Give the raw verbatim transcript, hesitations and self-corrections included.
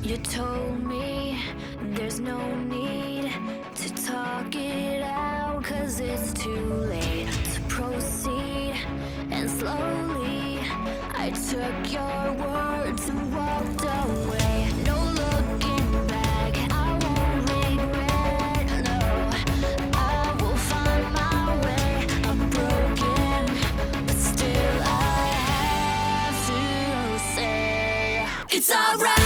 You told me there's no need to talk it out, 'cause it's too late to proceed. And slowly I took your words and walked away. No looking back, I won't regret, no. I will find my way. I'm broken, but still I have to say it's alright.